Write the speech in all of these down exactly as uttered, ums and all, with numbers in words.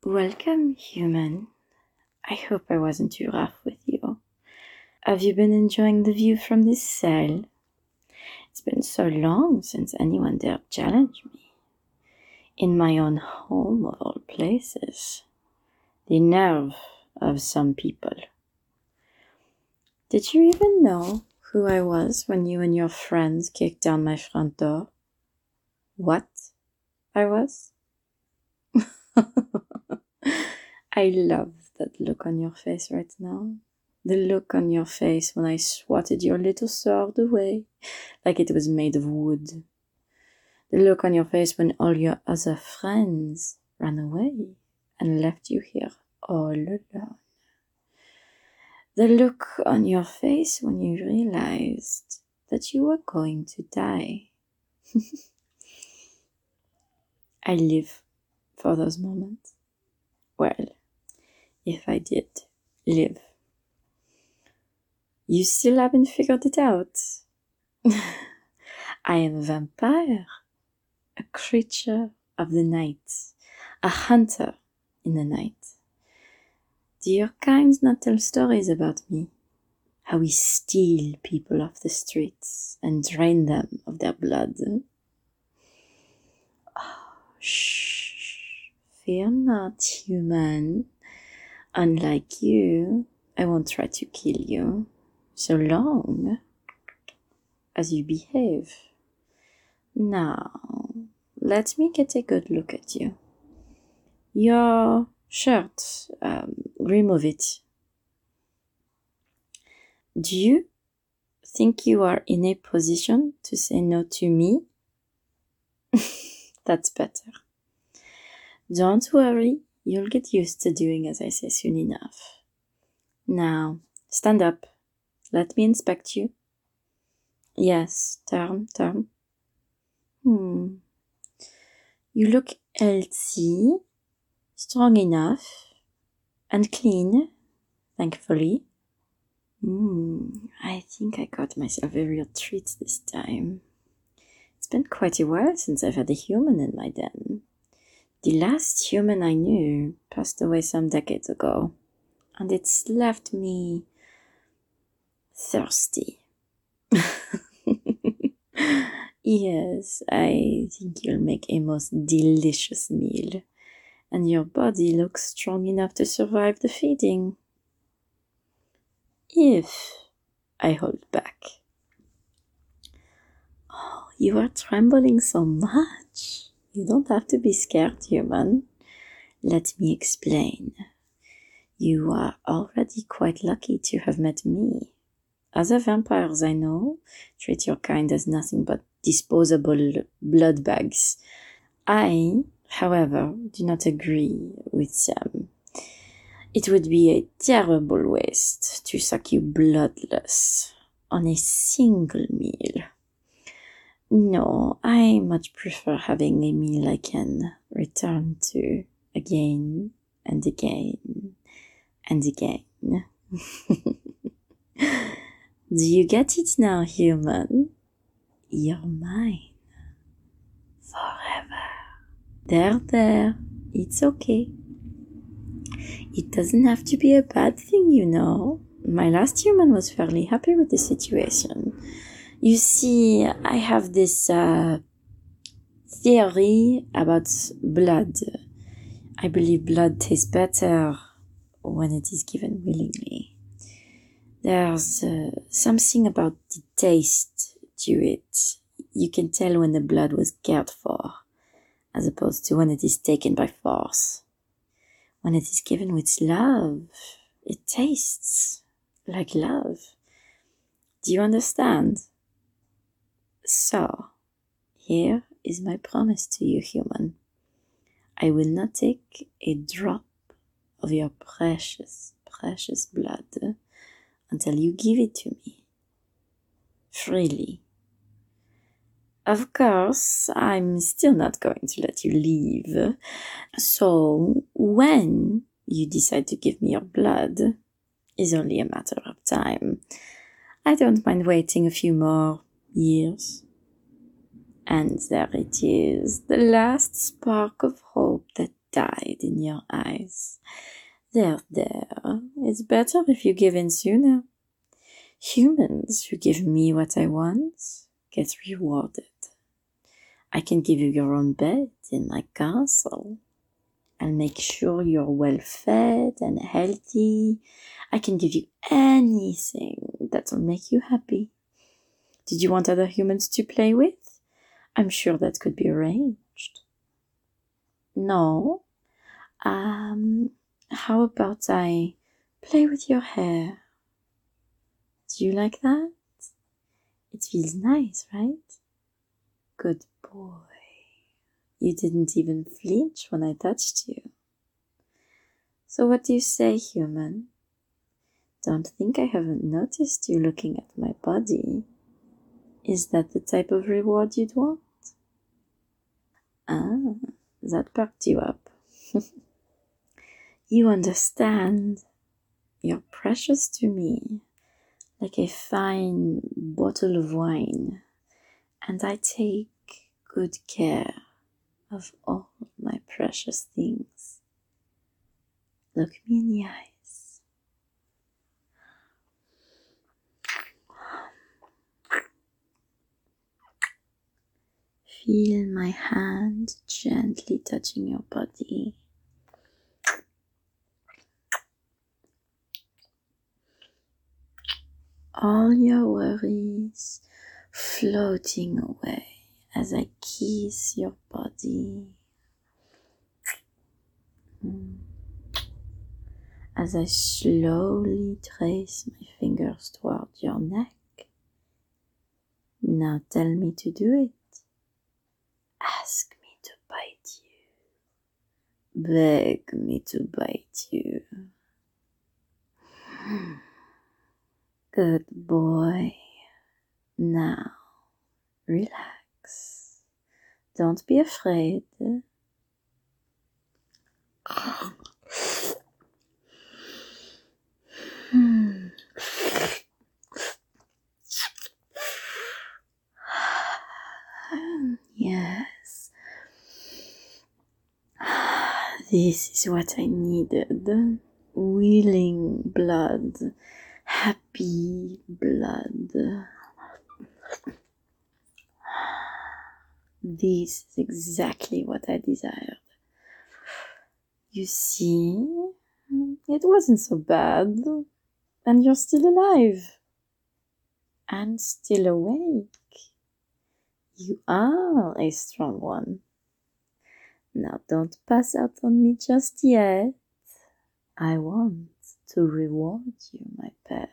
Welcome, human. I hope I wasn't too rough with you. Have you been enjoying the view from this cell? It's been so long since anyone dared challenge me. In my own home of all places. The nerve of some people. Did you even know who I was when you and your friends kicked down my front door? What I was? I love that look on your face right now. The look on your face when I swatted your little sword away, like it was made of wood. The look on your face when all your other friends ran away and left you here all alone. The look on your face when you realized that you were going to die. I live for those moments. Well, if I did live. You still haven't figured it out. I am a vampire, a creature of the night, a hunter in the night. Do your kind not tell stories about me? How we steal people off the streets and drain them of their blood? Oh, shh, fear not, human. Unlike you, I won't try to kill you, so long as you behave. Now, let me get a good look at you. Your shirt, um, remove it. Do you think you are in a position to say no to me? That's better. Don't worry. You'll get used to doing as I say soon enough. Now, stand up. Let me inspect you. Yes, turn, turn. Hmm. You look healthy, strong enough, and clean, thankfully. Hmm. I think I got myself a real treat this time. It's been quite a while since I've had a human in my den. The last human I knew passed away some decades ago, and it's left me thirsty. Yes, I think you'll make a most delicious meal, and your body looks strong enough to survive the feeding. If I hold back. Oh, you are trembling so much. You don't have to be scared, human. Let me explain. You are already quite lucky to have met me. Other vampires I know treat your kind as nothing but disposable blood bags. I, however, do not agree with them. It would be a terrible waste to suck you bloodless on a single meal. No, I much prefer having a meal I can return to again and again and again. Do you get it now, human? You're mine. Forever. There, there. It's okay. It doesn't have to be a bad thing, you know. My last human was fairly happy with the situation. You see, I have this uh, theory about blood. I believe blood tastes better when it is given willingly. There's uh, something about the taste to it. You can tell when the blood was cared for, as opposed to when it is taken by force. When it is given with love, it tastes like love. Do you understand? So, here is my promise to you, human. I will not take a drop of your precious, precious blood until you give it to me. Freely. Of course, I'm still not going to let you leave. So, when you decide to give me your blood is only a matter of time. I don't mind waiting a few more years. And there it is, the last spark of hope that died in your eyes. There, there. It's better if you give in sooner. Humans who give me what I want get rewarded. I can give you your own bed in my castle. I'll make sure you're well fed and healthy. I can give you anything that'll make you happy. Did you want other humans to play with? I'm sure that could be arranged. No? Um, how about I play with your hair? Do you like that? It feels nice, right? Good boy. You didn't even flinch when I touched you. So what do you say, human? Don't think I haven't noticed you looking at my body. Is that the type of reward you'd want? Ah, that perked you up. You understand. You're precious to me, like a fine bottle of wine, and I take good care of all my precious things. Look me in the eyes. Feel my hand gently touching your body. All your worries floating away as I kiss your body. As I slowly trace my fingers toward your neck. Now tell me to do it. Ask me to bite you. Beg me to bite you. Good boy. Now, relax. Don't be afraid. Hmm. Yes. This is what I needed. Willing blood. Happy blood. This is exactly what I desired. You see, it wasn't so bad. And you're still alive. And still awake. You are a strong one. Now don't pass out on me just yet. I want to reward you, my pet.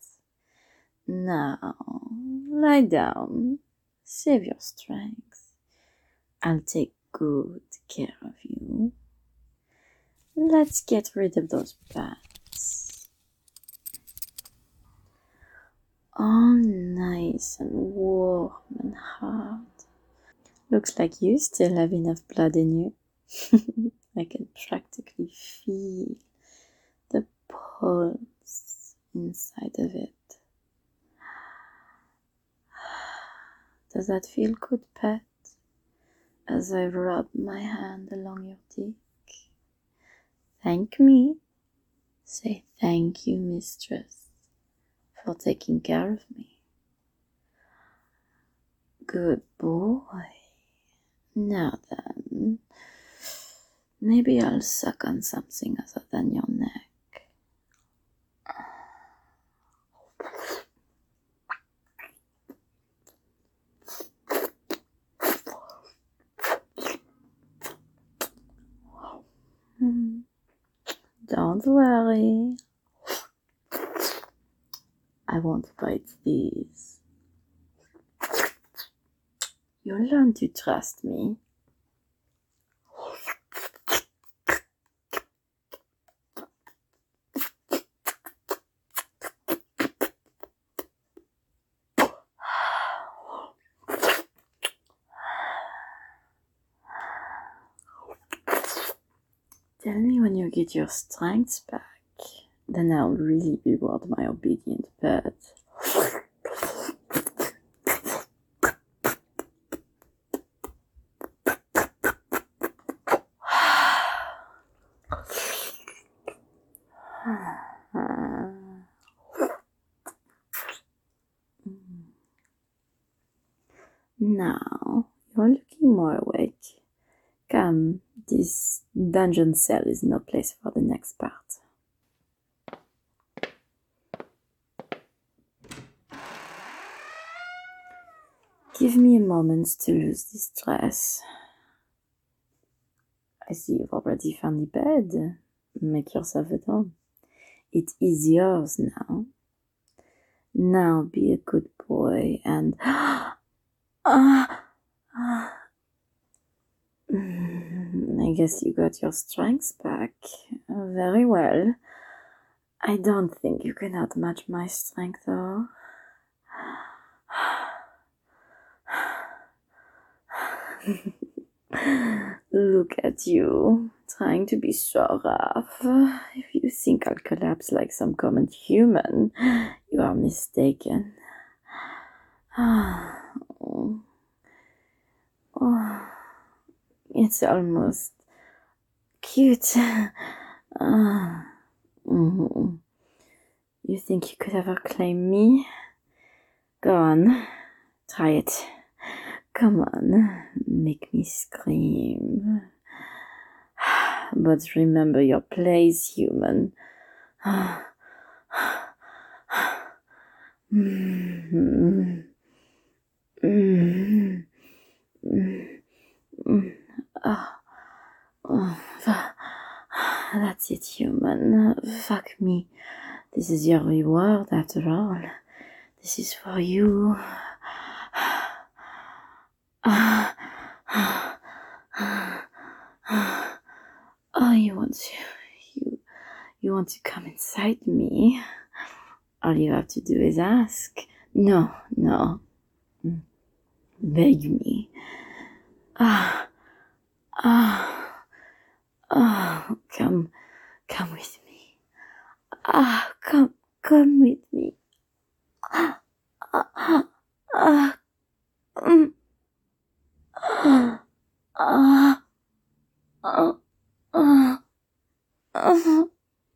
Now, lie down. Save your strength. I'll take good care of you. Let's get rid of those bats. All nice and warm and hard. Looks like you still have enough blood in you. I can practically feel the pulse inside of it. Does that feel good, pet? As I rub my hand along your dick. Thank me. Say thank you, mistress, for taking care of me. Good boy. Now then, maybe I'll suck on something other than your neck. Don't worry. I won't bite these. You'll learn to trust me. Tell me when you get your strength back. Then I'll really reward my obedient pet. Now you're looking more awake. Come, this dungeon cell is no place for the next part. Give me a moment to lose this dress. I see you've already found the bed. Make yourself at home. It is yours now. Now be a good boy and... ah, ah. I guess you got your strength back. Uh, very well. I don't think you can outmatch my strength, though. Look at you, trying to be so rough. If you think I'll collapse like some common human, you are mistaken. Oh, oh, it's almost cute. Uh, mm-hmm. You think you could ever claim me? Go on, try it. Come on, make me scream. But remember your place, human. mm-hmm. Mm-hmm. Mm-hmm. Oh. Oh. That's it, human. Fuck me. This is your reward, after all. This is for you. Oh, you want to, you, you want to come inside me? All you have to do is ask. No, no. Beg me. Ah, ah, ah. Come, come with me. Ah, come, come with me. Ah, ah, ah, mm. ah, ah, ah, ah, ah.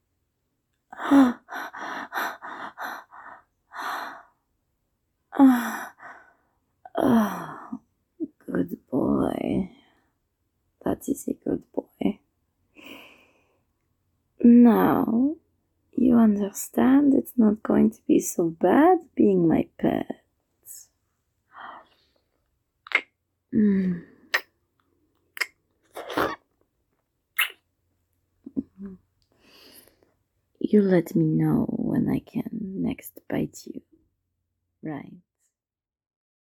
Ah, ah, good boy. That is a good boy. Now, you understand it's not going to be so bad being my pet. Mm. You let me know when I can next bite you, right?